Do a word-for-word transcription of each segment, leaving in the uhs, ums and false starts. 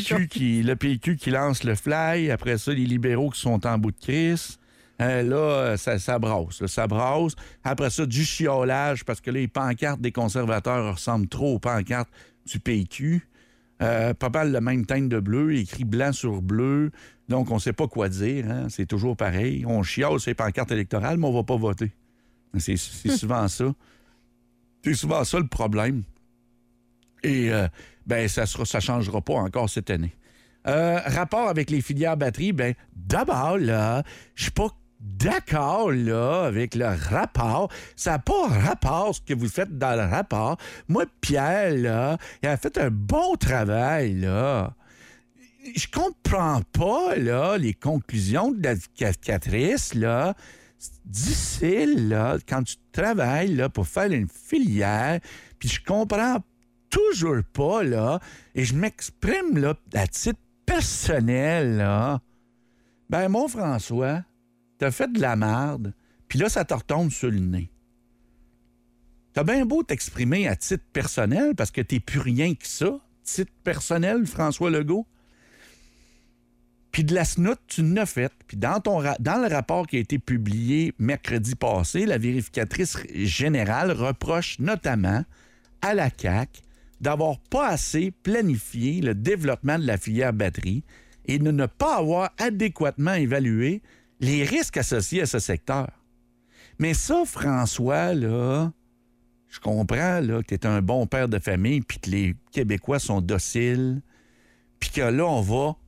Q qui, le P Q qui lance le fly. Après ça, les libéraux qui sont en bout de crise. Euh, là, ça, ça brasse. Là, ça brasse. Après ça, du chiolage, parce que là, les pancartes des conservateurs ressemblent trop aux pancartes du P Q. Euh, pas mal le même teinte de bleu, écrit blanc sur bleu. Donc, on ne sait pas quoi dire. Hein? C'est toujours pareil. On chiale sur les pancartes électorales, mais on ne va pas voter. C'est, c'est souvent ça. C'est souvent ça le problème. Et euh, ben ça ne changera pas encore cette année. Euh, rapport avec les filières batteries, ben d'abord, là, je suis pas d'accord, là, avec le rapport. Ça n'a pas rapport, ce que vous faites dans le rapport. Moi, Pierre, là, il a fait un bon travail, là. Je comprends pas, là, les conclusions de l'éducatrice, là. C'est difficile, là, quand tu travailles, là, pour faire une filière, puis je comprends toujours pas, là, et je m'exprime, là, à titre personnel, là. Ben, mon François, t'as fait de la merde, puis là, ça te retombe sur le nez. T'as bien beau t'exprimer à titre personnel, parce que t'es plus rien que ça, titre personnel, François Legault. Puis de la snoute, tu l'as fait. Puis dans, ton ra- dans le rapport qui a été publié mercredi passé, la vérificatrice générale reproche notamment à la C A Q d'avoir pas assez planifié le développement de la filière batterie et de ne pas avoir adéquatement évalué les risques associés à ce secteur. Mais ça, François, là, je comprends là, que tu es un bon père de famille puis que les Québécois sont dociles puis que là, on va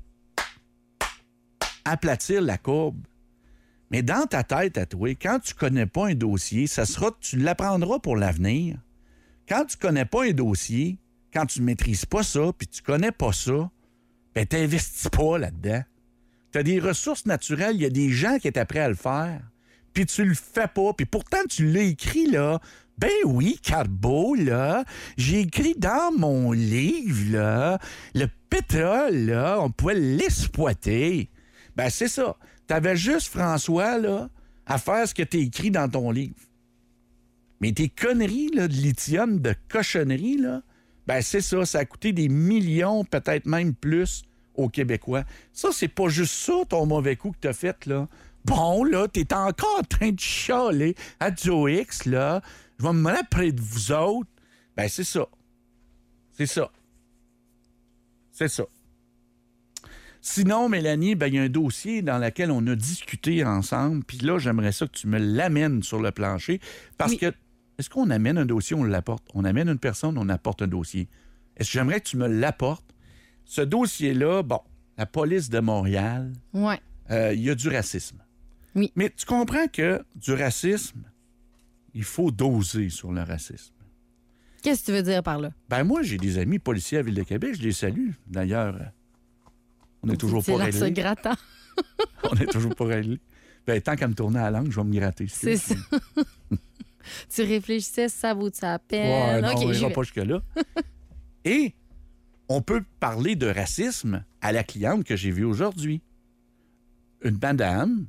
aplatir la courbe. Mais dans ta tête à toi, quand tu connais pas un dossier, ça sera, tu l'apprendras pour l'avenir. Quand tu connais pas un dossier, quand tu maîtrises pas ça, puis tu connais pas ça, ben t'investis pas là-dedans. Tu as des ressources naturelles, il y a des gens qui étaient prêts à le faire, puis tu le fais pas, puis pourtant tu l'as écrit là. Ben oui, Carbo, là, j'ai écrit dans mon livre, là, le pétrole, là, on pouvait l'exploiter. Ben, c'est ça. T'avais juste, François, là, à faire ce que t'as écrit dans ton livre. Mais tes conneries, là, de lithium, de cochonneries, là, ben, c'est ça. Ça a coûté des millions, peut-être même plus, aux Québécois. Ça, c'est pas juste ça, ton mauvais coup que t'as fait, là. Bon, là, t'es encore en train de chialer à Joe X, là. Je vais me mettre près de vous autres. Ben, c'est ça. C'est ça. C'est ça. Sinon, Mélanie, ben, il y a un dossier dans lequel on a discuté ensemble. Puis là, j'aimerais ça que tu me l'amènes sur le plancher. Parce oui. que, est-ce qu'on amène un dossier, on l'apporte? On amène une personne, on apporte un dossier. Est-ce que j'aimerais que tu me l'apportes? Ce dossier-là, bon, la police de Montréal, ouais. euh, il y a du racisme. Oui. Mais tu comprends que du racisme, il faut doser sur le racisme. Qu'est-ce que tu veux dire par là? Ben moi, j'ai des amis policiers à Ville-de-Québec, je les salue. D'ailleurs, on n'est toujours pas réglé. C'est grattant. On n'est toujours pas réglé. Ben, tant qu'à me tourner à la langue, je vais me gratter. C'est ça. Tu réfléchissais, ça vaut ça la peine. Ouais, non, okay, on n'ira pas jusque-là. Et on peut parler de racisme à la cliente que j'ai vue aujourd'hui. Une madame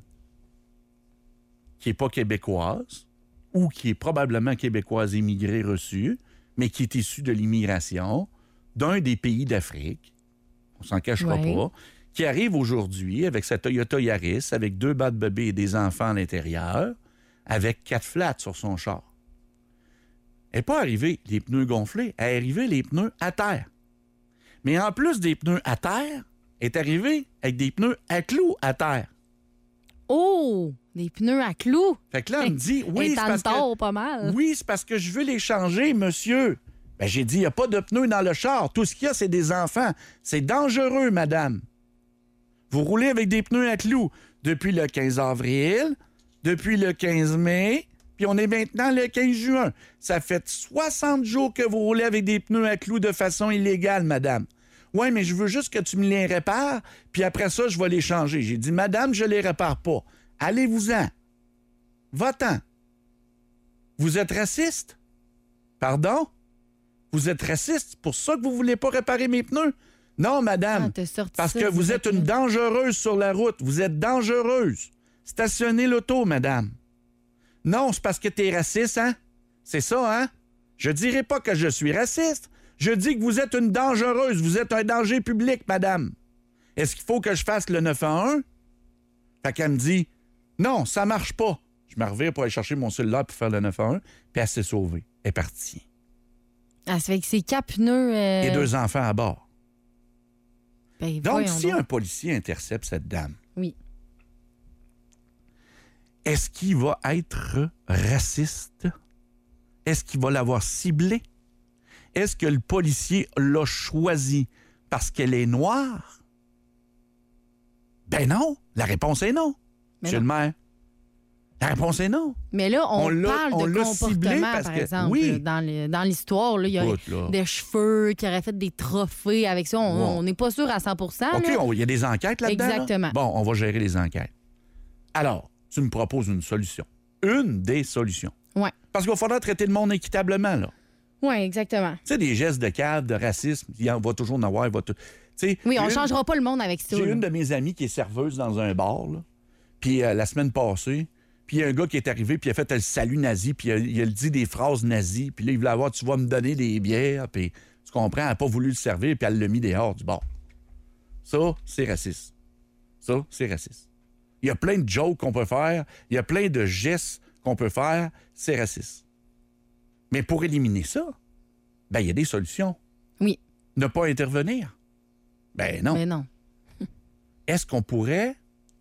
qui n'est pas québécoise ou qui est probablement québécoise immigrée reçue, mais qui est issue de l'immigration d'un des pays d'Afrique, on s'en cachera ouais. pas, qui arrive aujourd'hui avec sa Toyota Yaris, avec deux bas de bébé et des enfants à l'intérieur, avec quatre flats sur son char. Elle n'est pas arrivée les pneus gonflés, elle est arrivée les pneus à terre. Mais en plus des pneus à terre, elle est arrivée avec des pneus à clous à terre. Oh! Des pneus à clous? Fait que là, elle me dit, oui, c'est parce que, pas mal. oui, c'est parce que je veux les changer, monsieur. Ben, j'ai dit, il n'y a pas de pneus dans le char. Tout ce qu'il y a, c'est des enfants. C'est dangereux, madame. Vous roulez avec des pneus à clous depuis le quinze avril, depuis le quinze mai, puis on est maintenant le quinze juin. Ça fait soixante jours que vous roulez avec des pneus à clous de façon illégale, madame. Oui, mais je veux juste que tu me les répares, puis après ça, je vais les changer. J'ai dit, madame, je les répare pas. Allez-vous-en. Va-t'en. Vous êtes raciste? Pardon? Vous êtes raciste? C'est pour ça que vous voulez pas réparer mes pneus? Non, madame. Ah, parce que vous êtes une dangereuse sur la route. Vous êtes dangereuse. Stationnez l'auto, madame. Non, c'est parce que t'es raciste, hein? C'est ça, hein? Je dirais pas que je suis raciste. Je dis que vous êtes une dangereuse. Vous êtes un danger public, madame. Est-ce qu'il faut que je fasse le neuf un un? Fait qu'elle me dit, non, ça marche pas. Je me revire pour aller chercher mon cellulaire pour faire le neuf un un, puis elle s'est sauvée. Elle est partie. Ah, ça fait que c'est quatre pneus... Euh... Et deux enfants à bord. Ben, donc, si donc. un policier intercepte cette dame, oui. est-ce qu'il va être raciste? Est-ce qu'il va l'avoir ciblée? Est-ce que le policier l'a choisi parce qu'elle est noire? Ben non. La réponse est non. Mais Monsieur non. le maire. La réponse est non. Mais là, on, On parle on de comportement, parce par que, exemple. oui. Là, dans, le, dans l'histoire, là, il y a Écoute, là. des cheveux qui auraient fait des trophées avec ça. On Ouais. n'est pas sûr à cent pour cent. OK, là. il y a des enquêtes là-dedans. là? Exactement. Bon, on va gérer les enquêtes. Alors, tu me proposes une solution. Une des solutions. Oui, Parce qu'il va falloir traiter le monde équitablement, là. ouais, exactement. Tu sais, des gestes de cave, de racisme, il y en va toujours en avoir. Il va tout... tu sais, Oui, on ne une- changera pas le monde avec ça. J'ai là. une de mes amies qui est serveuse dans un bar, là. Puis euh, la semaine passée, puis il y a un gars qui est arrivé, puis il a fait le salut nazi, puis il a, il a dit des phrases nazies, puis là, il voulait avoir, tu vas me donner des bières, puis tu comprends, elle n'a pas voulu le servir, puis elle l'a mis dehors du bar. Ça, c'est raciste. Ça, c'est raciste. Il y a plein de jokes qu'on peut faire, il y a plein de gestes qu'on peut faire, c'est raciste. Mais pour éliminer ça, ben il y a des solutions. Oui, Ne pas intervenir. Ben non. mais non. Est-ce qu'on pourrait...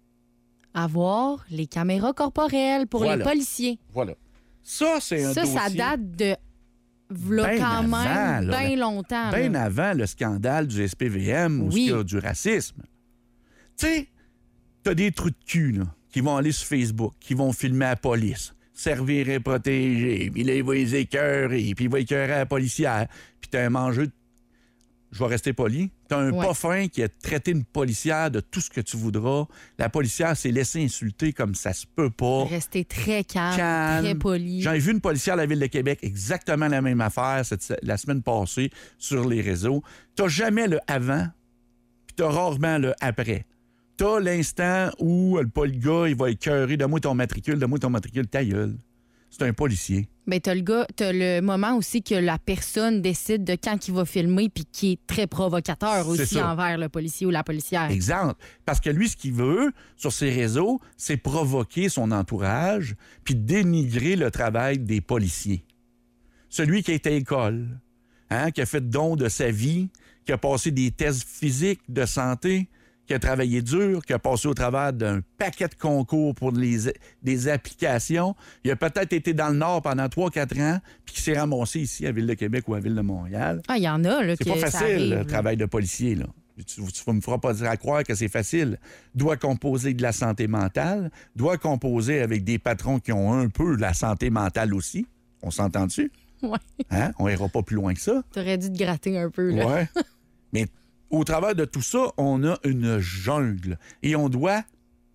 Avoir les caméras corporelles pour Voilà. les policiers. Voilà. Ça, c'est un Ça, dossier... ça date de v'là Ben quand avant, même là. bien longtemps. Bien là. avant le scandale du S P V M ou Oui. ce qu'il y a du racisme. Tu sais, t'as des trous de cul, là, qui vont aller sur Facebook, qui vont filmer la police, servir et protéger, puis là, il va les écœurer, puis il va écœurer la policière, puis t'as un mangeux de... Je vais rester poli. T'as un Ouais. pas fin qui a traité une policière de tout ce que tu voudras. La policière s'est laissée insulter comme ça se peut pas. Rester très calme, Calme. très poli. J'en ai vu une policière à la Ville de Québec, exactement la même affaire cette, la semaine passée sur les réseaux. T'as jamais le avant, puis t'as rarement le après. T'as l'instant où le pol- gars, il va écœurer, donne-moi ton matricule, donne-moi ton matricule, ta gueule. C'est un policier. Ben, t'as le gars, t'as le moment aussi que la personne décide de quand il va filmer puis qui est très provocateur C'est aussi ça. envers le policier ou la policière. Exemple. Parce que lui, ce qu'il veut sur ses réseaux, c'est provoquer son entourage puis dénigrer le travail des policiers. Celui qui a été à l'école, hein, qui a fait don de sa vie, qui a passé des tests physiques de santé, qui a travaillé dur, qui a passé au travers d'un paquet de concours pour les, des applications. Il a peut-être été dans le Nord pendant trois quatre ans, puis qui s'est ramassé ici à Ville de Québec ou à Ville de Montréal. Ah, il y en a, là, C'est que pas ça facile, arrive, le là. travail de policier, là. Tu ne me feras pas dire à croire que c'est facile. Doit composer de la santé mentale, doit composer avec des patrons qui ont un peu la santé mentale aussi. On s'entend dessus? Ouais. Hein? On ira pas plus loin que ça. T'aurais dû te gratter un peu, là. Ouais. Mais au travers de tout ça, on a une jungle. Et on doit,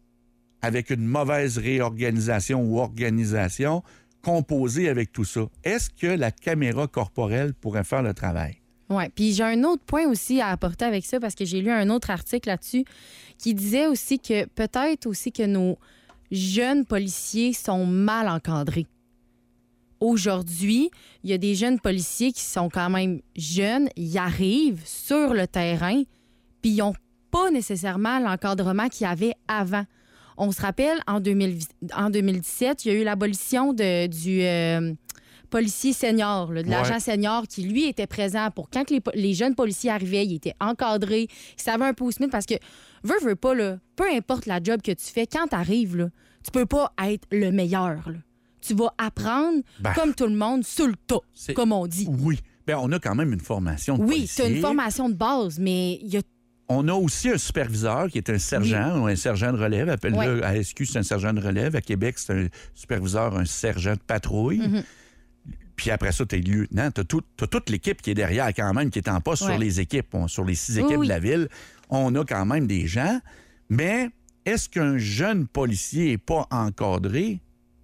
avec une mauvaise réorganisation ou organisation, composer avec tout ça. Est-ce que la caméra corporelle pourrait faire le travail? Oui, puis j'ai un autre point aussi à apporter avec ça parce que j'ai lu un autre article là-dessus qui disait aussi que peut-être aussi que nos jeunes policiers sont mal encadrés. Aujourd'hui, il y a des jeunes policiers qui sont quand même jeunes, ils arrivent sur le terrain, puis ils n'ont pas nécessairement l'encadrement qu'il y avait avant. On se rappelle, en, deux mille, en deux mille dix-sept, il y a eu l'abolition de, du euh, policier senior, là, de l'agent Ouais. senior qui, lui, était présent pour quand que les, les jeunes policiers arrivaient, ils étaient encadrés, ils savaient un peu où se mettre parce que, veux, veux pas, là, peu importe la job que tu fais, quand tu arrives, là, tu peux pas être le meilleur. Là. Tu vas apprendre, Ben, comme tout le monde, sur le tas, c'est- comme on dit. Oui. Bien, on a quand même une formation de Oui, tu as une policier. formation de base, mais il y a On a aussi un superviseur qui est un sergent ou un sergent de relève. Appelle-le Ouais. à S Q, c'est un sergent de relève. À Québec, c'est un superviseur, un sergent de patrouille. Mhm. Puis après ça, tu es lieutenant. Tu as toute l'équipe qui est derrière quand même, qui est en poste Ouais. sur les équipes. On- sur les six Oui, équipes oui. de la ville, on a quand même des gens. Mais est-ce qu'un jeune policier n'est pas encadré?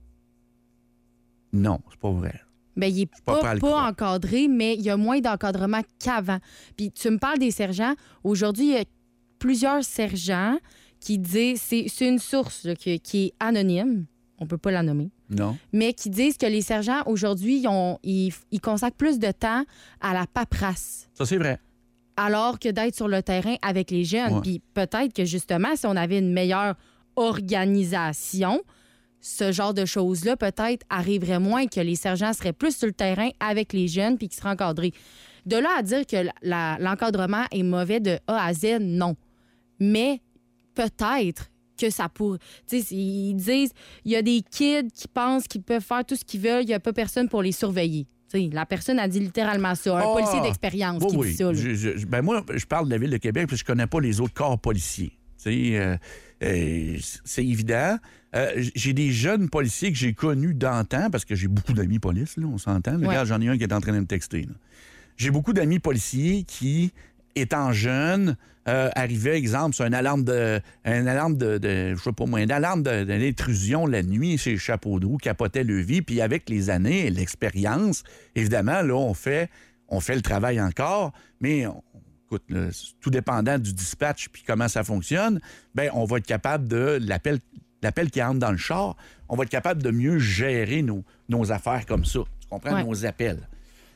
Non, c'est pas vrai. ben, il n'est pas pas, prêt à le pas croire. encadré, mais il y a moins d'encadrement qu'avant. Puis tu me parles des sergents. Aujourd'hui, il y a plusieurs sergents qui disent, c'est c'est une source là, qui, qui est anonyme, on peut pas la nommer, Non. mais qui disent que les sergents, aujourd'hui, ils, ont- ils, ils consacrent plus de temps à la paperasse. Ça, c'est vrai. Alors que d'être sur le terrain avec les jeunes. Ouais. Puis peut-être que justement, si on avait une meilleure organisation, ce genre de choses-là, peut-être arriverait moins, que les sergents seraient plus sur le terrain avec les jeunes puis qu'ils seraient encadrés. De là à dire que la- l'encadrement est mauvais de A à Z, non. Mais peut-être que ça pourrait... Tu sais, ils disent, il y a des kids qui pensent qu'ils peuvent faire tout ce qu'ils veulent, il n'y a pas personne pour les surveiller. Tu sais, la personne a dit littéralement ça. Un Ah! policier d'expérience Oui, qui oui. dit ça. là. Je- je- ben moi, je parle de la Ville de Québec puis je connais pas les autres corps policiers. Tu sais, euh, euh, c'est évident. Euh, j'ai des jeunes policiers que j'ai connus d'antan, parce que j'ai beaucoup d'amis police, là, on s'entend. Ouais. Regarde, j'en ai un qui est en train de me texter. là. J'ai beaucoup d'amis policiers qui, étant jeunes, euh, arrivaient, exemple, sur une alarme de, une alarme de, de je sais pas moi, une alarme de, de l'intrusion la nuit chez Chapeau de roue, capotait le vie, puis avec les années et l'expérience, évidemment, là, on fait, on fait le travail encore, mais on- écoute, là, tout dépendant du dispatch puis comment ça fonctionne, ben on va être capable de l'appel, l'appel qui entre dans le char, on va être capable de mieux gérer nos, nos affaires comme ça. Tu comprends? Ouais. Nos appels.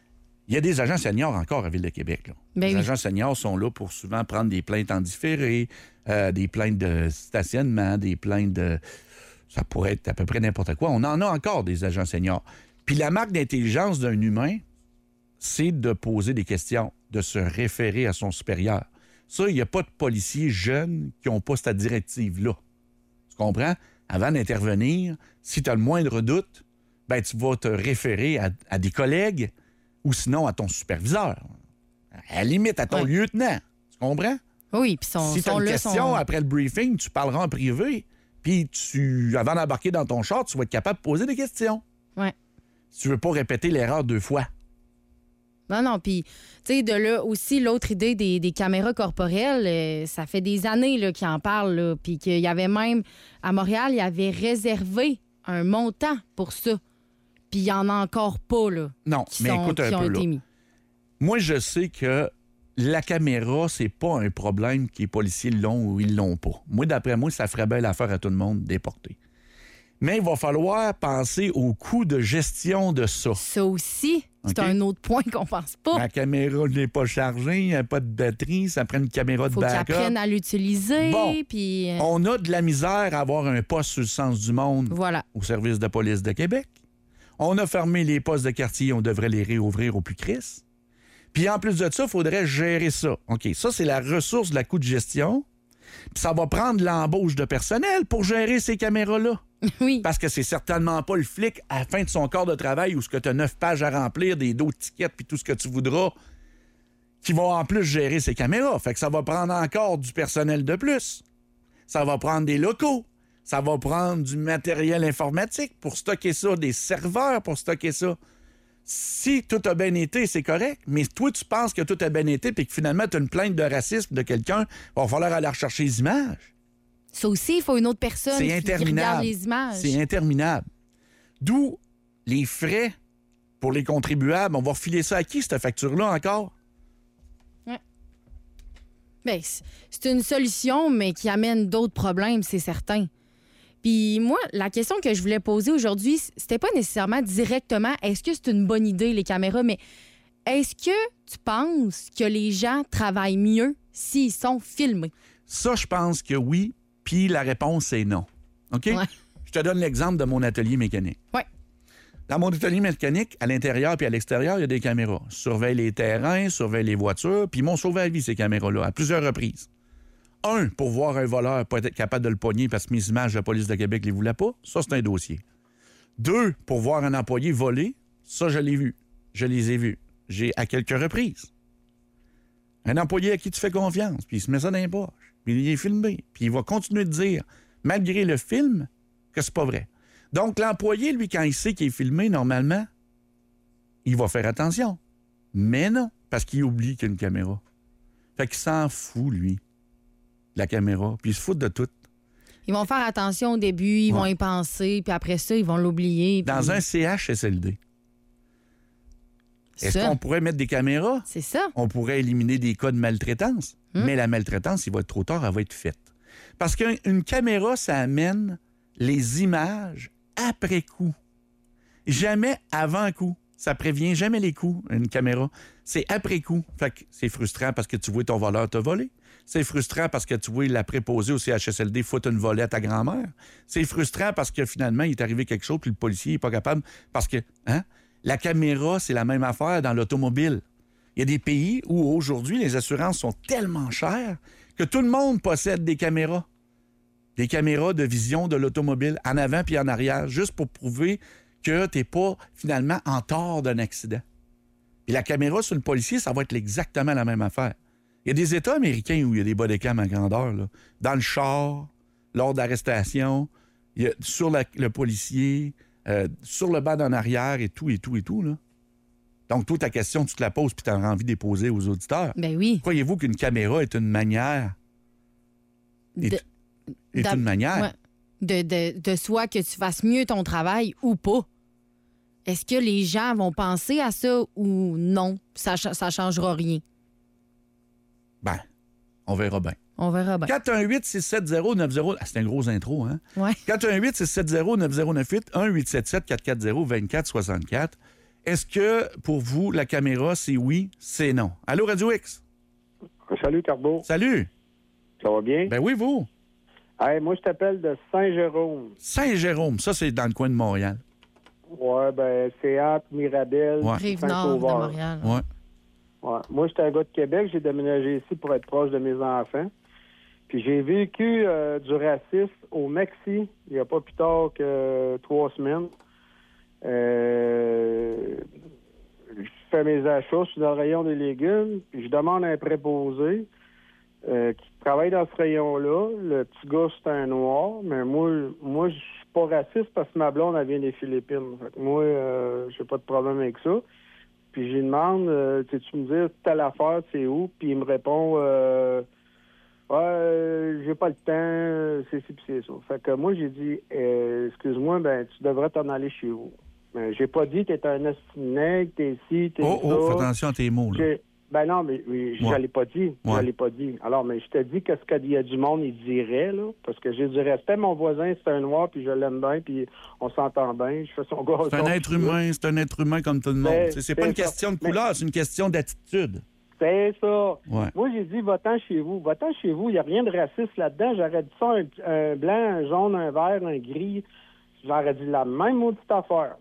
Il y a des agents seniors encore à Ville-de-Québec. Là. Ben les oui. agents seniors sont là pour souvent prendre des plaintes en différé, euh, des plaintes de stationnement, des plaintes de... Ça pourrait être à peu près n'importe quoi. On en a encore des agents seniors. Puis la marque d'intelligence d'un humain, c'est de poser des questions, de se référer à son supérieur. Ça, il n'y a pas de policiers jeunes qui n'ont pas cette directive-là. Tu comprends? Avant d'intervenir, si tu as le moindre doute, ben, tu vas te référer à, à des collègues ou sinon à ton superviseur. À la limite, à ton Ouais. lieutenant. Tu comprends? Oui, puis son, si tu as son une là, question son- après le briefing, tu parleras en privé. Puis, tu, avant d'embarquer dans ton char, tu vas être capable de poser des questions. Ouais. Si tu veux pas répéter l'erreur deux fois. Non, non, puis, tu sais, de là aussi, l'autre idée des, des caméras corporelles, euh, ça fait des années là, qu'ils en parlent, là, puis qu'il y avait même, à Montréal, il y avait réservé un montant pour ça. Puis il y en a encore pas, là, Non, qui, mais sont- écoute qui un ont peu, été là. mis. Moi, je sais que la caméra, c'est pas un problème que les policiers l'ont ou ils l'ont pas. Moi, d'après moi, ça ferait bien l'affaire à tout le monde déporter. Mais il va falloir penser au coût de gestion de ça. Ça aussi, c'est OK. un autre point qu'on pense pas. La caméra n'est pas chargée, il n'y a pas de batterie, ça prend une caméra de Faut qu'ils backup. apprennent à l'utiliser, Bon. puis... euh, On a de la misère à avoir un poste sur le sens du monde Voilà. au service de police de Québec. On a fermé les postes de quartier, on devrait les réouvrir au plus crisse. Puis en plus de ça, il faudrait gérer ça. OK, ça, c'est la ressource de la coût de gestion. Puis ça va prendre l'embauche de personnel pour gérer ces caméras-là. Oui. Parce que c'est certainement pas le flic à la fin de son corps de travail où ce que tu as neuf pages à remplir, des dos de tickets puis tout ce que tu voudras, qui va en plus gérer ces caméras. Fait que ça va prendre encore du personnel de plus. Ça va prendre des locaux. Ça va prendre du matériel informatique pour stocker ça, des serveurs pour stocker ça. Si tout a bien été, c'est correct. Mais toi, tu penses que tout a bien été puis que finalement, tu as une plainte de racisme de quelqu'un, il va falloir aller rechercher les images. Ça aussi, il faut une autre personne C'est qui, qui regarde interminable. les images. C'est interminable. D'où les frais pour les contribuables. On va refiler ça à qui, cette facture-là, encore? Bien, c- c'est une solution, mais qui amène d'autres problèmes, c'est certain. Puis moi, la question que je voulais poser aujourd'hui, c- c'était pas nécessairement directement est-ce que c'est une bonne idée, les caméras, mais est-ce que tu penses que les gens travaillent mieux s'ils sont filmés? Ça, je pense que oui, puis la réponse est non. OK? Ouais. Je te donne l'exemple de mon atelier mécanique. Ouais. Dans mon atelier mécanique, à l'intérieur puis à l'extérieur, il y a des caméras. Je surveille les terrains, surveille les voitures, puis ils m'ont sauvé la vie, ces caméras-là, à plusieurs reprises. Un, pour voir un voleur pas être capable de le pogner parce que mes images de la police de Québec ne les voulaient pas. Ça, c'est un dossier. Deux, pour voir un employé voler. Ça, je l'ai vu. Je les ai vus. J'ai à quelques reprises. Un employé à qui tu fais confiance, puis il se met ça dans les poches, puis il est filmé, puis il va continuer de dire, malgré le film, que c'est pas vrai. Donc, l'employé, lui, quand il sait qu'il est filmé, normalement, il va faire attention. Mais non, parce qu'il oublie qu'il y a une caméra. Fait qu'il s'en fout, lui, de la caméra, puis il se fout de tout. Ils vont faire attention au début, ils Ouais. vont y penser, puis après ça, ils vont l'oublier. puis- Dans un C H S L D, est-ce Ça, qu'on pourrait mettre des caméras? c'est ça. On pourrait éliminer des cas de maltraitance. Hmm. Mais la maltraitance, il va être trop tard, elle va être faite. Parce qu'une caméra, ça amène les images après coup. Jamais avant coup. Ça prévient jamais les coups, une caméra. C'est après coup. Fait que c'est frustrant parce que tu vois ton voleur te voler. C'est frustrant parce que tu vois la préposée au C H S L D foutre une volette à grand-mère. C'est frustrant parce que finalement, il est arrivé quelque chose puis le policier n'est pas capable. Parce que, hein, la caméra, c'est la même affaire dans l'automobile. Il y a des pays où aujourd'hui, les assurances sont tellement chères que tout le monde possède des caméras. Des caméras de vision de l'automobile, en avant puis en arrière, juste pour prouver que tu n'es pas finalement en tort d'un accident. Et la caméra sur le policier, ça va être exactement la même affaire. Il y a des États américains où il y a des bodycams à grandeur. Là. Dans le char, lors d'arrestation, il y a, sur la, le policier, euh, sur le banc d'en arrière et tout, et tout, et tout. Là. Donc, toi, ta question, tu te la poses puis tu as envie de les poser aux auditeurs. Ben oui. Croyez-vous qu'une caméra est une manière... Est, De, est une manière... Ouais. De, de, de soit que tu fasses mieux ton travail ou pas. Est-ce que les gens vont penser à ça ou non? Ça ne changera rien. Ben, on verra bien. On verra bien. quatre un huit six sept zéro neuf zéro... Ah, c'est un gros intro, hein? Ouais. quatre un huit six sept zéro neuf zéro neuf huit un huit sept sept quatre quatre zéro deux quatre six quatre. Est-ce que, pour vous, la caméra, c'est oui, c'est non? Allô, Radio X? Salut, Carbo. Salut. Ça va bien? Ben oui, vous? Hey, moi, je t'appelle de Saint-Jérôme. Saint-Jérôme, ça, c'est dans le coin de Montréal. Ouais, ben, c'est entre Mirabel, Ouais. Rive-Nord de Montréal. Ouais. Ouais. Moi, j'étais un gars de Québec. J'ai déménagé ici pour être proche de mes enfants. Puis j'ai vécu euh, du racisme au Mexique il n'y a pas plus tard que euh, trois semaines. Euh, je fais mes achats, je suis dans le rayon des légumes, puis je demande à un préposé euh, qui travaille dans ce rayon-là. Le petit gars, c'est un noir, mais moi, moi je suis pas raciste parce que ma blonde, elle vient des Philippines. Fait que moi, euh, j'ai pas de problème avec ça. Puis je lui demande, euh, tu me dis, telle affaire, c'est où? Puis il me répond, euh, ouais, euh, j'ai pas le temps, c'est ci, puis c'est ça. Fait que moi, j'ai dit, euh, excuse-moi, ben, tu devrais t'en aller chez vous. Ben, j'ai pas dit, t'es un estinègue, t'es ci, t'es Oh, ça. oh, fais attention à tes mots, là. J'ai- Ben non, mais oui, je Ouais. l'ai pas dit. Je Ouais. l'ai pas dit. Alors, mais je te dis qu'est-ce qu'il y a du monde, il dirait, là, parce que j'ai du respect. Mon voisin, c'est un noir, puis je l'aime bien, puis on s'entend bien. Je fais son gars. C'est un être humain, c'est un être humain comme tout le monde. Ben, C'est, c'est pas c'est une ça. question de Mais- couleur, c'est une question d'attitude. C'est ça. Ouais. Moi, j'ai dit, va-t'en chez vous. Va-t'en chez vous. Il n'y a rien de raciste là-dedans. J'aurais dit ça, un, un blanc, un jaune, un vert, un gris. J'aurais dit la même maudite affaire.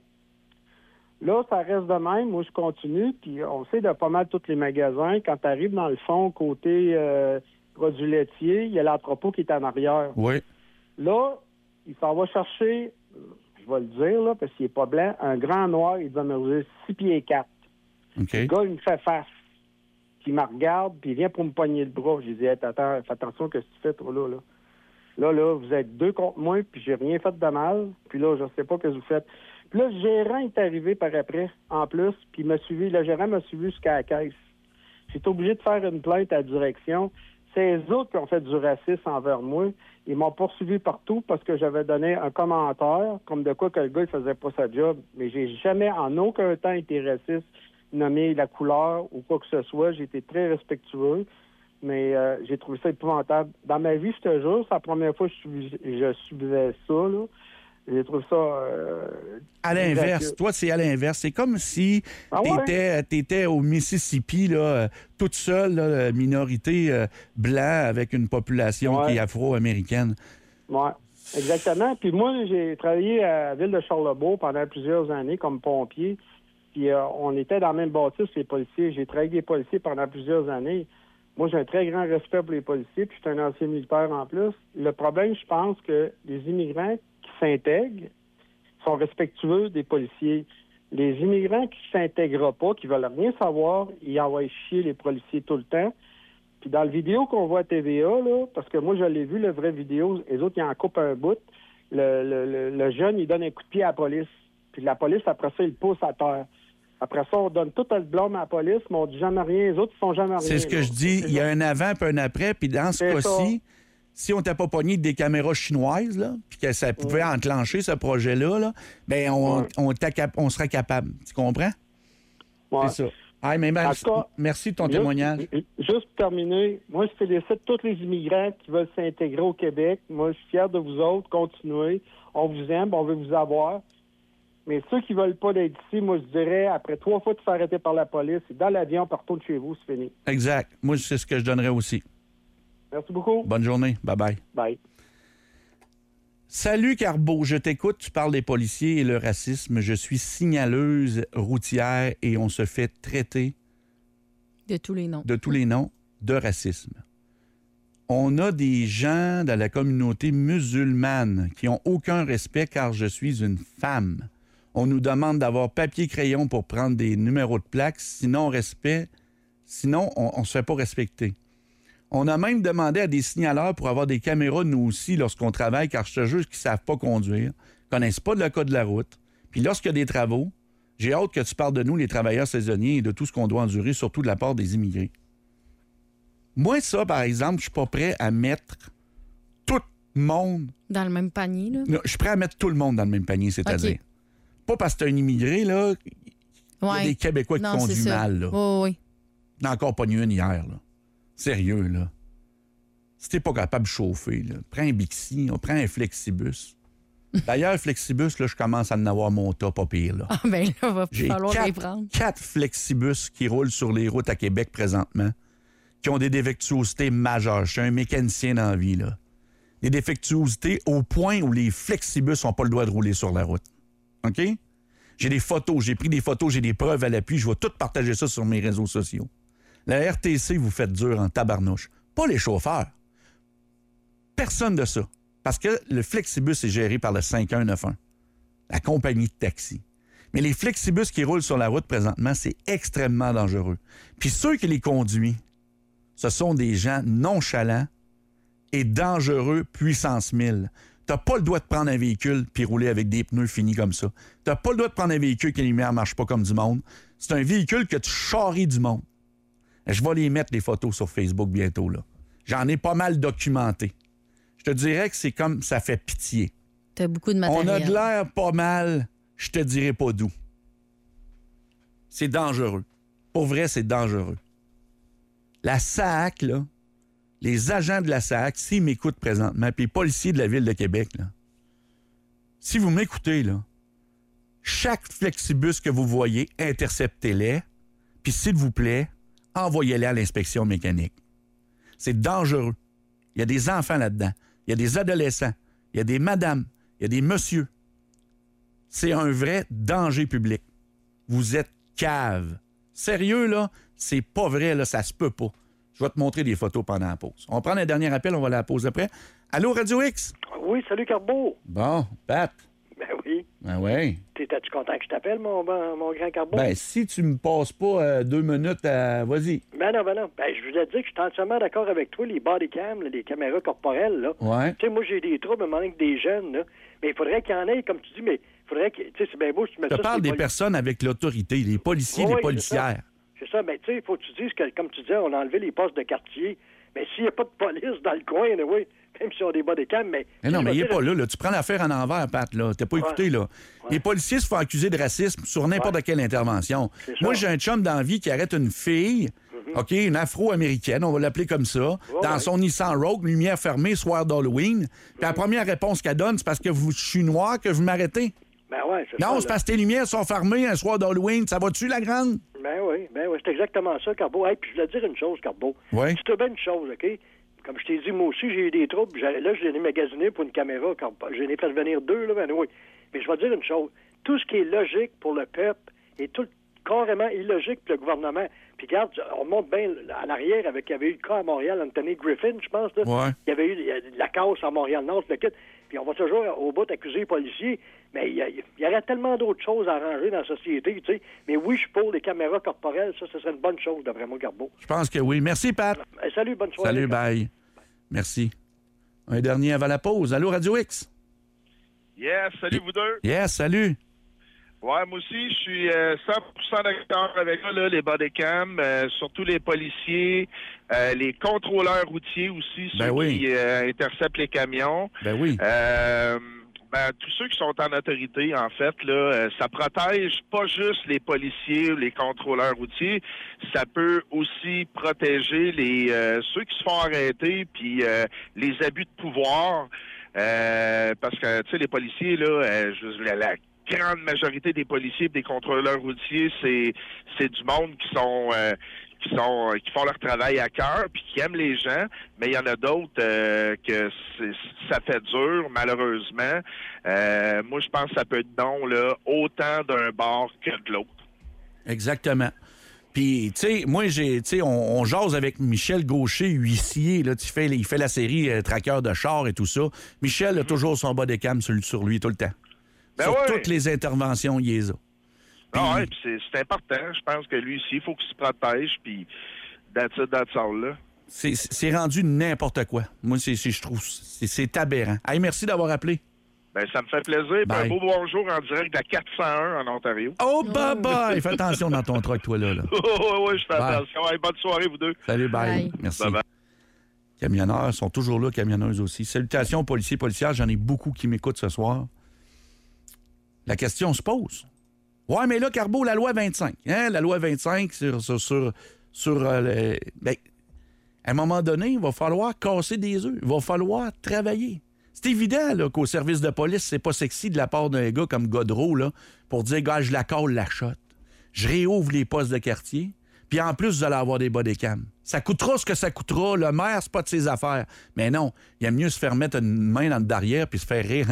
Là, ça reste de même. Moi, je continue. Puis on sait de pas mal tous les magasins. Quand tu arrives dans le fond, côté euh, produits laitiers, il y a l'entrepôt qui est en arrière. Oui. Là, il s'en va chercher, je vais le dire, là, parce qu'il n'est pas blanc, un grand noir, il doit mesurer six pieds quatre. OK. Le gars, il me fait face. Puis il me regarde, puis il vient pour me pogner le bras. J'ai dit, hey, attends, fais attention, qu'est-ce que tu fais, toi, là, là? Là, là, vous êtes deux contre moi, puis j'ai rien fait de mal. Puis là, je sais pas ce que vous faites. Puis là, le gérant est arrivé par après, en plus, puis il m'a suivi. Le gérant m'a suivi jusqu'à la caisse. J'étais obligé de faire une plainte à la direction. C'est eux autres qui ont fait du racisme envers moi. Ils m'ont poursuivi partout parce que j'avais donné un commentaire, comme de quoi que le gars, il faisait pas sa job. Mais j'ai jamais, en aucun temps, été raciste, nommé la couleur ou quoi que ce soit. J'ai été très respectueux. Mais euh, j'ai trouvé ça épouvantable. Dans ma vie, je te jure, c'est la première fois que je, subis- je subissais ça, là. J'ai trouvé ça... Euh, À l'inverse, désastreux. toi, c'est à l'inverse. C'est comme si Ah ouais? t'étais, t'étais au Mississippi, là, euh, toute seule, là, minorité euh, blanc avec une population Ouais. qui est afro-américaine. Oui, exactement. Puis moi, j'ai travaillé à la ville de Charlebourg pendant plusieurs années comme pompier. Puis euh, on était dans la même bâtisse, les policiers. J'ai travaillé avec des policiers pendant plusieurs années. Moi, j'ai un très grand respect pour les policiers, puis je suis un ancien militaire en plus. Le problème, je pense que les immigrants qui s'intègrent sont respectueux des policiers. Les immigrants qui ne s'intègrent pas, qui veulent rien savoir, ils envoient chier les policiers tout le temps. Puis dans le vidéo qu'on voit à T V A, là, parce que moi, je l'ai vu, le vrai vidéo, les autres, ils en coupent un bout. Le, le, le, le jeune, il donne un coup de pied à la police. Puis la police, après ça, il le pousse à terre. Après ça, on donne tout le blâme à la police, mais on dit jamais rien. Les autres, ils font jamais rien. C'est ce que là. je dis. C'est Il y a ça. un avant puis un après. Puis dans ce C'est cas-ci, si on n'était pas pogné des caméras chinoises, là, puis que ça pouvait enclencher ce projet-là, là, ben on, Ouais. on, était cap- on serait capable. Tu comprends? Ouais. C'est ça. Ah, mais merci, En tout cas, merci de ton Juste- témoignage. Juste pour terminer, moi, je félicite tous les immigrants qui veulent s'intégrer au Québec. Moi, je suis fier de vous autres. Continuez. On vous aime, on veut vous avoir. Mais ceux qui veulent pas d'être ici, moi, je dirais, après trois fois de se faire arrêter par la police, c'est dans l'avion, par retourne chez vous, c'est fini. Exact. Moi, c'est ce que je donnerais aussi. Merci beaucoup. Bonne journée. Bye-bye. Bye. Salut Carbo, je t'écoute, tu parles des policiers et le racisme. Je suis signaleuse routière et on se fait traiter De tous les noms. de tous les noms de racisme. On a des gens dans la communauté musulmane qui n'ont aucun respect car je suis une femme. On nous demande d'avoir papier-crayon pour prendre des numéros de plaques, sinon respect, sinon on ne se fait pas respecter. On a même demandé à des signaleurs pour avoir des caméras, nous aussi, lorsqu'on travaille, car je te jure qu'ils ne savent pas conduire, ne connaissent pas le code de la route. Puis lorsqu'il y a des travaux, j'ai hâte que tu parles de nous, les travailleurs saisonniers, et de tout ce qu'on doit endurer, surtout de la part des immigrés. Moi, ça, par exemple, je suis pas prêt à mettre tout le monde... Dans le même panier, là? Non, je suis prêt à mettre tout le monde dans le même panier, c'est-à-dire... OK. Pas parce que t'es un immigré, là, il y a Ouais. des Québécois qui Non, conduisent c'est ça. mal, là. Oui, oui. Il n'y en a encore pas eu une hier, là. Sérieux, là. Si t'es pas capable de chauffer, là, prends un Bixi, on prend un Flexibus. D'ailleurs, Flexibus, là, je commence à en avoir mon top pas pire, là. Ah, ben là, va J'ai falloir les quatre, prendre. quatre Flexibus qui roulent sur les routes à Québec présentement, qui ont des défectuosités majeures. Je suis un mécanicien dans la vie, là. Des défectuosités au point où les Flexibus n'ont pas le droit de rouler sur la route. OK? J'ai des photos, j'ai pris des photos, j'ai des preuves à l'appui. Je vais tout partager ça sur mes réseaux sociaux. La R T C, vous faites dur en tabarnouche. Pas les chauffeurs. Personne de ça. Parce que le Flexibus est géré par le cinq un neuf un, la compagnie de taxi. Mais les Flexibus qui roulent sur la route présentement, c'est extrêmement dangereux. Puis ceux qui les conduisent, ce sont des gens nonchalants et dangereux puissance mille. T'as pas le droit de prendre un véhicule puis rouler avec des pneus finis comme ça. T'as pas le droit de prendre un véhicule que les lumières ne marchent pas comme du monde. C'est un véhicule que tu charries du monde. Je vais les mettre, les photos, sur Facebook bientôt, là. J'en ai pas mal documenté. Je te dirais que c'est comme ça fait pitié. T'as beaucoup de matériel. On a de l'air pas mal, je te dirais pas d'où. C'est dangereux. Pour vrai, c'est dangereux. La S A C, là, les agents de la S A C, s'ils m'écoutent présentement, puis les policiers de la Ville de Québec, là, si vous m'écoutez, là, chaque Flexibus que vous voyez, interceptez-les, puis s'il vous plaît, envoyez-les à l'inspection mécanique. C'est dangereux. Il y a des enfants là-dedans. Il y a des adolescents. Il y a des madames. Il y a des messieurs. C'est un vrai danger public. Vous êtes cave. Sérieux, là, c'est pas vrai, là, ça se peut pas. Je vais te montrer des photos pendant la pause. On prend un dernier appel, on va la pause après. Allô, Radio X? Oui, salut Carbo. Bon, Pat. Ben oui. Ben oui. T'es-tu content que je t'appelle, mon, mon, mon grand Carbo? Ben, si tu me passes pas euh, deux minutes, à... vas-y. Ben non, ben non. Ben, je voulais te dire que je suis entièrement d'accord avec toi, les body cams, là, les caméras corporelles, là. Ouais. Tu sais, moi, j'ai des troubles, à un moment donné, avec des jeunes, là. Mais il faudrait qu'il y en ait, comme tu dis, mais il faudrait que, tu sais, c'est bien beau si tu mets Je ça... parle sur les des poli- personnes avec l'autorité, les policiers, Oui, les oui, policières. C'est ça, mais tu sais, il faut que tu dises que, comme tu disais, on a enlevé les postes de quartier. Mais s'il n'y a pas de police dans le coin, là, oui, même si on a des body cams, mais... Mais non, je mais vais il n'est dire- pas là, là. Tu prends l'affaire en envers, Pat, là. T'as pas Ouais. écouté, là. Ouais. Les policiers se font accuser de racisme sur n'importe Ouais. quelle intervention. C'est ça. Moi, j'ai un chum dans la vie qui arrête une fille, OK, une afro-américaine, on va l'appeler comme ça, Ouais, dans ouais. son Nissan Rogue, lumière fermée, soir d'Halloween. Puis la première réponse qu'elle donne, c'est parce que vous, je suis noir que vous m'arrêtez. Ben ouais, c'est Non, ça, c'est là. parce que tes lumières sont fermées un soir d'Halloween. Ça va-tu, la grande? Ben oui, ben oui, c'est exactement ça, Carbo. Hey, puis je voulais te dire une chose, Carbo. Oui. C'est bien une chose, OK? Comme je t'ai dit, moi aussi, j'ai eu des troubles. J'ai- Là, je l'ai magasiné pour une caméra. Quand... J'en ai fait venir deux, là, ben oui. Mais je vais te dire une chose. Tout ce qui est logique pour le peuple est tout carrément illogique pour le gouvernement. Puis regarde, on monte bien à l'arrière avec, il y avait eu le cas à Montréal, Anthony Griffin, je pense, là. Ouais. Il y avait eu la casse à Montréal-Nord, le kit. Puis on va toujours au bout accuser les policiers. Mais il y, a- il y aurait tellement d'autres choses à arranger dans la société, tu sais. Mais oui, je suis pour les caméras corporelles. Ça, ce serait une bonne chose, d'après moi, Garbeau. Je pense que oui. Merci, Pat. Eh, salut, bonne soirée. Salut, bye. Merci. Un dernier avant la pause. Allô, Radio X? Yes, salut vous deux. Yes, salut. Ouais, moi aussi, je suis euh, cent pour cent d'accord avec ça, là, les bodycams, euh, surtout les policiers, euh, les contrôleurs routiers aussi, ceux Ben oui. qui euh, interceptent les camions. Ben oui. Euh, ben, tous ceux qui sont en autorité, en fait, là, euh, ça protège pas juste les policiers ou les contrôleurs routiers, ça peut aussi protéger les euh, ceux qui se font arrêter, puis euh, les abus de pouvoir. Euh, parce que, tu sais, les policiers, là, euh, je, la, la grande majorité des policiers et des contrôleurs routiers, c'est c'est du monde qui sont euh, qui sont qui font leur travail à cœur puis qui aiment les gens, mais il y en a d'autres euh, que c'est, ça fait dur, malheureusement. Euh, moi, je pense que ça peut être bon là, autant d'un bord que de l'autre. Exactement. Puis, tu sais, moi, j'ai, tu sais, on, on jase avec Michel Gaucher, huissier, là, tu fais, il fait la série euh, Traqueur de char et tout ça. Michel a toujours son bas de cam sur, sur lui tout le temps. Ben sur ouais. toutes les interventions, il les a. Puis, ah ouais, puis c'est, c'est important. Je pense que lui aussi, il faut qu'il se protège, puis that's it, that's all, là. C'est, c'est rendu n'importe quoi. Moi, c'est, c'est je trouve, c'est, c'est aberrant. Hey, merci d'avoir appelé. Ben, ça me fait plaisir. Puis un beau bonjour en direct de la quatre cent un en Ontario. Oh, bye-bye! Fais attention dans ton truck, toi, là. là. Oui, oui, je fais bye. attention. Hey, bonne soirée, vous deux. Salut, bye. Bye. Merci. Bye-bye. Camionneurs sont toujours là, camionneuses aussi. Salutations, policiers, policières. J'en ai beaucoup qui m'écoutent ce soir. La question se pose. Ouais, mais là, Carbo, la loi vingt-cinq. Hein? La loi vingt-cinq sur... sur, sur, sur euh, le... ben, à un moment donné, il va falloir casser des œufs. Il va falloir travailler. C'est évident là, qu'au service de police, c'est pas sexy de la part d'un gars comme Godreau là, pour dire, gars, je la colle, la shot. Je réouvre les postes de quartier, puis en plus, vous allez avoir des bodycams. Ça coûtera ce que ça coûtera. Le maire, c'est pas de ses affaires. Mais non, il aime mieux se faire mettre une main dans le derrière puis se faire rire.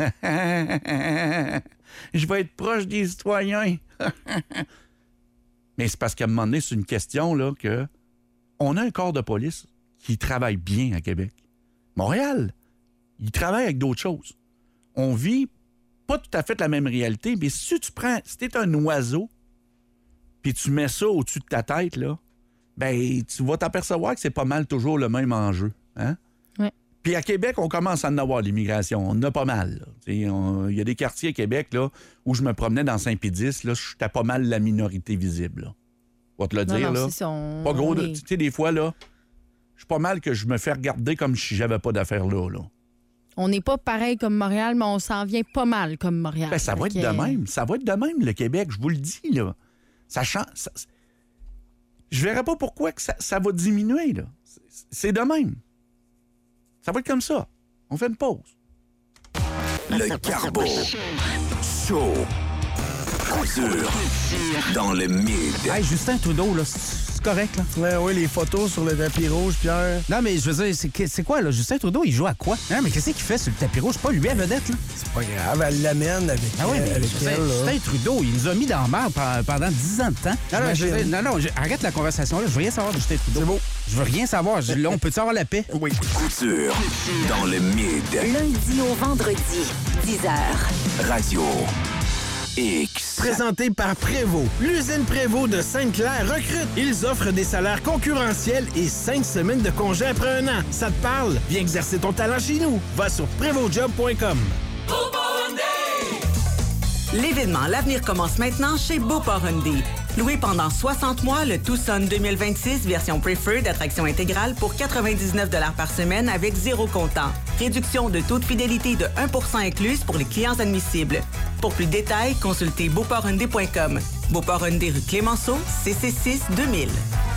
Je vais être proche des citoyens. Mais c'est parce qu'à un moment donné, c'est une question là, que on a un corps de police qui travaille bien à Québec. Montréal, il travaille avec d'autres choses. On vit pas tout à fait la même réalité, mais si tu prends, si t'es un oiseau, puis tu mets ça au-dessus de ta tête, là, ben tu vas t'apercevoir que c'est pas mal toujours le même enjeu. Hein? Ouais. Puis à Québec, on commence à en avoir l'immigration. On en a pas mal. Il y a des quartiers à Québec là, où je me promenais dans Saint-Pédis, là, j'étais pas mal la minorité visible. Là. On va te le Non, dire. non, là. c'est ça, on- Pas gros. on de- est- Tu sais, des fois, là, je suis pas mal que je me fais regarder comme si j'avais pas d'affaires là. là. On n'est pas pareil comme Montréal, mais on s'en vient pas mal comme Montréal. Ben, ça va Fait être de que- même. Ça va être de même, le Québec, je vous le dis, là. Ça change. ça- Je verrai pas pourquoi que ça, ça va diminuer, là. C'est- C'est de même. Ça va être comme ça. On fait une pause. Le Carbo. Chaud. Couture. Dans le mid. Hey, Justin Trudeau, là, c'est correct, là? Ouais, oui, les photos sur le tapis rouge, Pierre. Non, mais je veux dire, c'est, que- c'est quoi, là? Justin Trudeau, il joue à quoi? Hein, mais qu'est-ce qu'il fait sur le tapis rouge? C'est pas lui à vedette, là? C'est pas grave, elle l'amène avec, Ah oui, euh, mais avec Justin, elle. Là. Justin Trudeau, il nous a mis dans la merde pe- pendant dix ans de temps. Non, non, je veux dire, non, non, je- arrête la conversation, là. Je veux rien savoir de Justin Trudeau. C'est beau. Je veux rien savoir. Je- là, on peut-tu avoir la paix? Oui. Couture. Dans le mid. Lundi au vendredi, dix heures. Radio X. Présenté par Prévost. L'usine Prévost de Sainte-Claire recrute. Ils offrent des salaires concurrentiels et cinq semaines de congé après un an. Ça te parle? Viens exercer ton talent chez nous. Va sur prévost job point com. L'événement L'Avenir commence maintenant chez Beauport Hyundai. Loué pendant soixante mois, le Tucson deux mille vingt-six version Preferred d'attraction intégrale pour quatre-vingt-dix-neuf dollars par semaine avec zéro comptant. Réduction de taux de fidélité de un pour cent incluse pour les clients admissibles. Pour plus de détails, consultez beauport hyundai point com. Beauport Hyundai rue Clémenceau, C C six deux mille.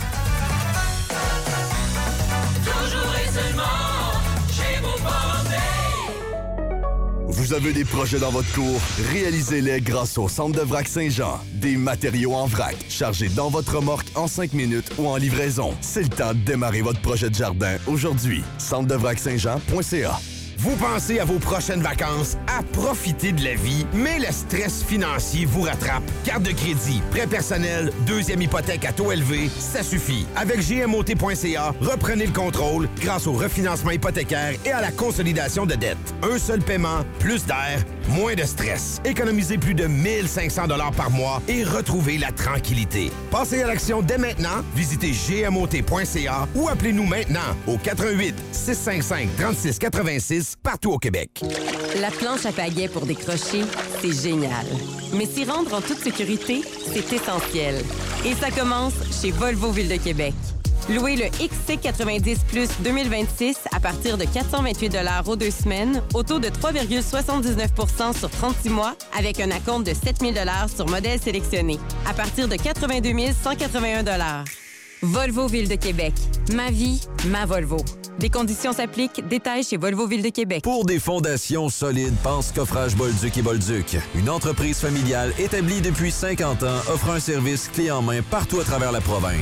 Vous avez des projets dans votre cour? Réalisez-les grâce au Centre de vrac Saint-Jean. Des matériaux en vrac, chargés dans votre remorque en cinq minutes ou en livraison. C'est le temps de démarrer votre projet de jardin aujourd'hui. centre de vrac saint jean point c a. Vous pensez à vos prochaines vacances, à profiter de la vie, mais le stress financier vous rattrape. Carte de crédit, prêt personnel, deuxième hypothèque à taux élevé, ça suffit. Avec G M O T point C A, reprenez le contrôle grâce au refinancement hypothécaire et à la consolidation de dettes. Un seul paiement, plus d'air, moins de stress. Économisez plus de mille cinq cents dollars par mois et retrouvez la tranquillité. Passez à l'action dès maintenant. Visitez G M O T point C A ou appelez-nous maintenant au quatre un huit, six cinq cinq, trois six huit six partout au Québec. La planche à pagaie pour décrocher, c'est génial. Mais s'y rendre en toute sécurité, c'est essentiel. Et ça commence chez Volvo Ville de Québec. Louez le X C quatre-vingt-dix Plus deux mille vingt-six à partir de quatre cent vingt-huit dollars aux deux semaines, au taux de trois virgule soixante-dix-neuf pour cent sur trente-six mois, avec un acompte de sept mille dollars sur modèle sélectionné, à partir de quatre-vingt-deux mille cent quatre-vingt-un dollars. Volvo Ville de Québec. Ma vie, ma Volvo. Des conditions s'appliquent. Détails chez Volvo Ville de Québec. Pour des fondations solides, pense Coffrage Bolduc et Bolduc. Une entreprise familiale établie depuis cinquante ans offre un service clé en main partout à travers la province.